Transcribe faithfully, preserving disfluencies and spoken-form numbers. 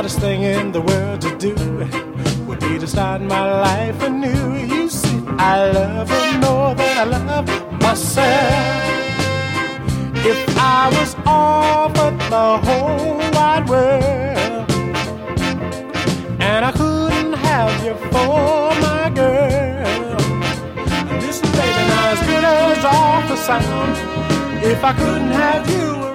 hardest thing in the world to do would be to start my life anew. You see, I love her more than I love myself. If I was offered the whole wide world and I couldn't have you for my girl, listen, baby, now as good as all the sound, if I couldn't have you